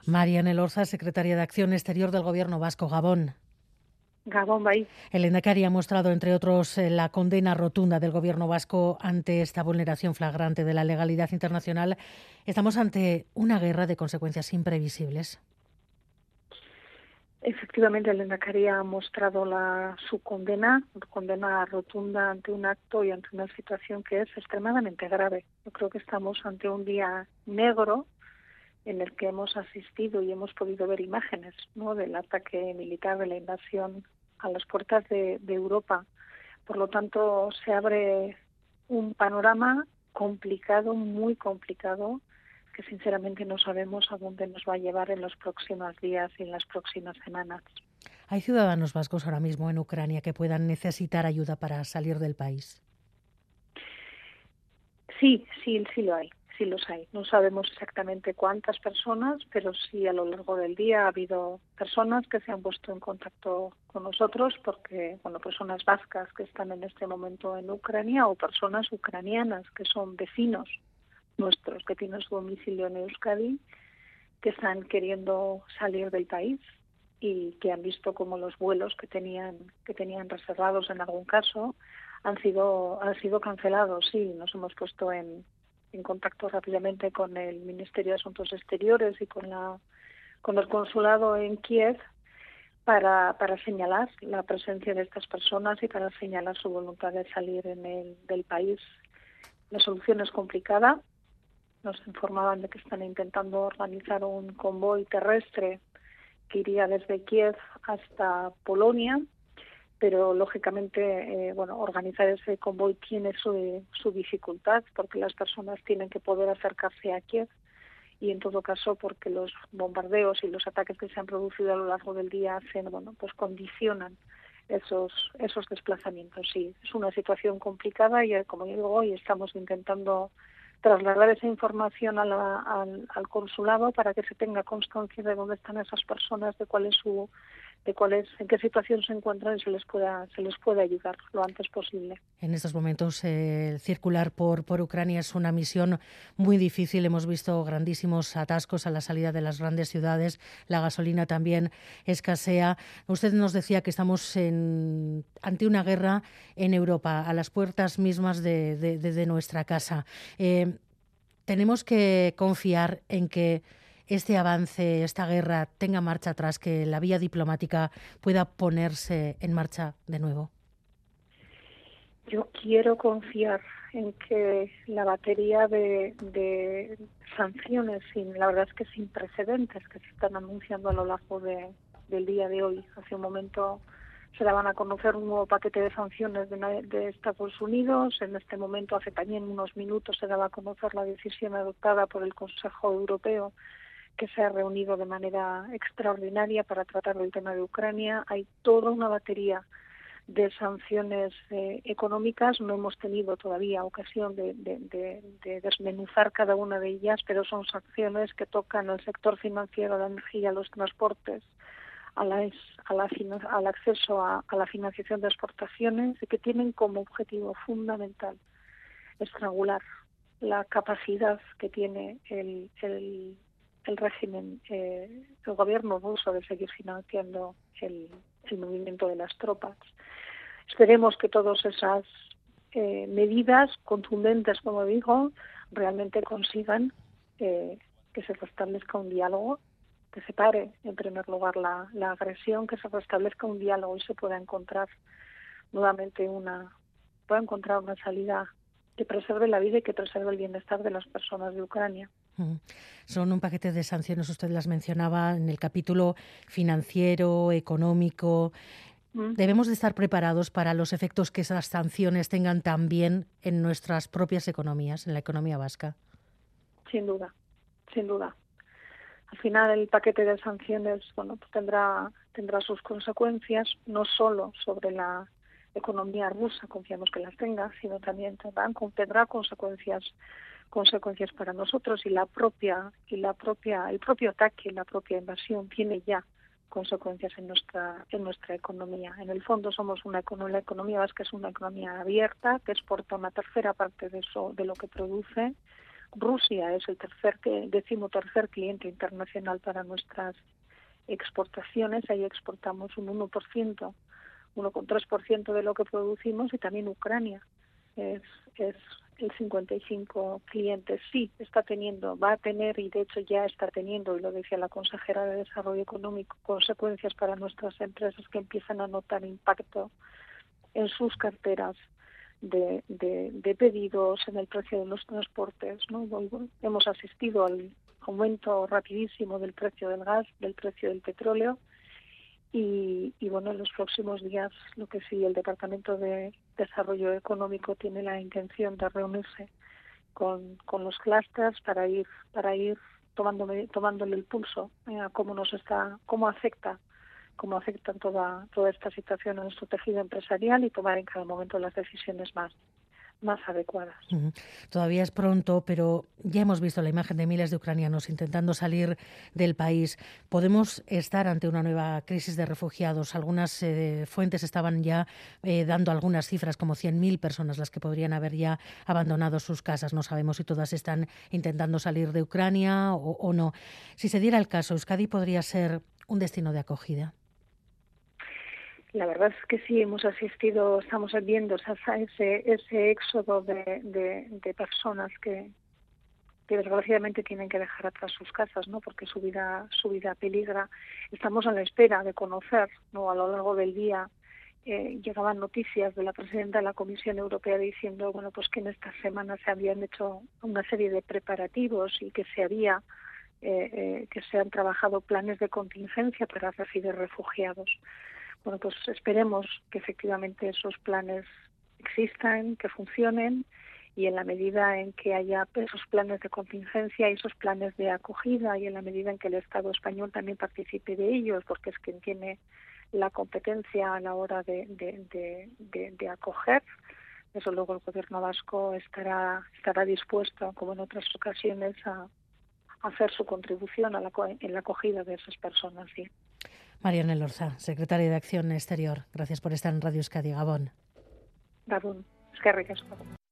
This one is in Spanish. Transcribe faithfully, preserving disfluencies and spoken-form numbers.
Marian Elorza, secretaria de Acción Exterior del Gobierno vasco. Gabón. Gabón, Bay. El Lehendakari ha mostrado, entre otros, la condena rotunda del Gobierno vasco ante esta vulneración flagrante de la legalidad internacional. Estamos ante una guerra de consecuencias imprevisibles. Efectivamente, el Lehendakari ha mostrado la, su condena, condena rotunda ante un acto y ante una situación que es extremadamente grave. Yo creo que estamos ante un día negro en el que hemos asistido y hemos podido ver imágenes, ¿no?, del ataque militar, de la invasión a las puertas de, de Europa. Por lo tanto, se abre un panorama complicado, muy complicado, que sinceramente no sabemos a dónde nos va a llevar en los próximos días y en las próximas semanas. ¿Hay ciudadanos vascos ahora mismo en Ucrania que puedan necesitar ayuda para salir del país? Sí, sí, sí lo hay, sí los hay. No sabemos exactamente cuántas personas, pero sí a lo largo del día ha habido personas que se han puesto en contacto con nosotros porque, bueno, personas vascas que están en este momento en Ucrania o personas ucranianas que son vecinos nuestros que tienen su domicilio en Euskadi, que están queriendo salir del país y que han visto como los vuelos que tenían que tenían reservados en algún caso han sido han sido cancelados. Sí, nos hemos puesto en, en contacto rápidamente con el Ministerio de Asuntos Exteriores y con la con el consulado en Kiev para para señalar la presencia de estas personas y para señalar su voluntad de salir en el, del país. La solución es complicada. Nos informaban de que están intentando organizar un convoy terrestre que iría desde Kiev hasta Polonia, pero lógicamente, eh, bueno, organizar ese convoy tiene su, su dificultad porque las personas tienen que poder acercarse a Kiev y en todo caso porque los bombardeos y los ataques que se han producido a lo largo del día hacen, bueno, pues condicionan esos esos desplazamientos. Sí, es una situación complicada y, como digo, hoy estamos intentando trasladar esa información a la, al, al consulado para que se tenga constancia de dónde están esas personas, de cuál es su, de cuál es, en qué situación se encuentran y se les pueda, se les pueda ayudar lo antes posible. En estos momentos, eh, circular por, por Ucrania es una misión muy difícil. Hemos visto grandísimos atascos a la salida de las grandes ciudades. La gasolina también escasea. Usted nos decía que estamos en, ante una guerra en Europa, a las puertas mismas de, de, de, de nuestra casa. Eh, tenemos que confiar en que este avance, esta guerra, tenga marcha atrás, que la vía diplomática pueda ponerse en marcha de nuevo. Yo quiero confiar en que la batería de, de sanciones, sin, la verdad es que sin precedentes, que se están anunciando a lo largo de, del día de hoy. Hace un momento se daban a conocer un nuevo paquete de sanciones de, de Estados Unidos. En este momento, hace también unos minutos, se daba a conocer la decisión adoptada por el Consejo Europeo, que se ha reunido de manera extraordinaria para tratar el tema de Ucrania. Hay toda una batería de sanciones eh, económicas. No hemos tenido todavía ocasión de, de, de, de desmenuzar cada una de ellas, pero son sanciones que tocan el sector financiero, la energía, los transportes, a la, a la, al acceso a, a la financiación de exportaciones y que tienen como objetivo fundamental estrangular la capacidad que tiene el, el, el régimen, eh, el gobierno ruso de seguir financiando el, el movimiento de las tropas. Esperemos que todas esas eh, medidas contundentes, como digo, realmente consigan eh, que se restablezca un diálogo, que se pare, en primer lugar, la, la agresión, que se restablezca un diálogo y se pueda encontrar nuevamente una, pueda encontrar una salida que preserve la vida y que preserve el bienestar de las personas de Ucrania. Son un paquete de sanciones, usted las mencionaba en el capítulo financiero, económico. Debemos de estar preparados para los efectos que esas sanciones tengan también en nuestras propias economías, en la economía vasca. Sin duda, sin duda. Al final el paquete de sanciones, bueno, pues tendrá tendrá sus consecuencias, no solo sobre la economía rusa, confiamos que las tenga, sino también tendrá, tendrá consecuencias consecuencias para nosotros y la propia y la propia el propio ataque, la propia invasión tiene ya consecuencias en nuestra en nuestra economía. En el fondo somos una economía, la economía vasca es una economía abierta que exporta una tercera parte de eso de lo que produce, Rusia es el tercer, decimotercer cliente internacional para nuestras exportaciones. Ahí exportamos un uno por ciento, uno coma tres por ciento de lo que producimos, y también Ucrania es, es el cincuenta y cinco clientes. Sí, está teniendo, va a tener, y de hecho ya está teniendo, y lo decía la consejera de Desarrollo Económico, consecuencias para nuestras empresas que empiezan a notar impacto en sus carteras de, de, de pedidos, en el precio de los transportes, ¿no? Hemos asistido al aumento rapidísimo del precio del gas, del precio del petróleo, y, y bueno, en los próximos días, lo que sí, el Departamento de Desarrollo Económico tiene la intención de reunirse con, con los clústeres para ir para ir tomando, tomándole el pulso eh, a cómo nos está, cómo afecta cómo afecta toda toda esta situación a nuestro tejido empresarial, y tomar en cada momento las decisiones más más adecuadas. Uh-huh. Todavía es pronto, pero ya hemos visto la imagen de miles de ucranianos intentando salir del país. ¿Podemos estar ante una nueva crisis de refugiados? Algunas eh, fuentes estaban ya eh, dando algunas cifras, como cien mil personas las que podrían haber ya abandonado sus casas. No sabemos si todas están intentando salir de Ucrania o, o no. Si se diera el caso, ¿Euskadi podría ser un destino de acogida? La verdad es que sí, hemos asistido, estamos viendo ese, ese éxodo de, de, de personas que, que desgraciadamente tienen que dejar atrás sus casas, ¿no? Porque su vida, su vida peligra. Estamos a la espera de conocer, ¿no? A lo largo del día eh, llegaban noticias de la presidenta de la Comisión Europea diciendo, bueno, pues que en estas semanas se habían hecho una serie de preparativos y que se había eh, eh, que se han trabajado planes de contingencia para recibir refugiados. Bueno, pues esperemos que efectivamente esos planes existan, que funcionen, y en la medida en que haya esos planes de contingencia y esos planes de acogida, y en la medida en que el Estado español también participe de ellos, porque es quien tiene la competencia a la hora de, de, de, de, de acoger, desde luego el Gobierno vasco estará, estará dispuesto, como en otras ocasiones, a, a hacer su contribución a la, en la acogida de esas personas. ¿Sí? Marian Elorza, secretaria de Acción Exterior. Gracias por estar en Radio Euskadi, Gabón. Gabón. Eskerrik asko.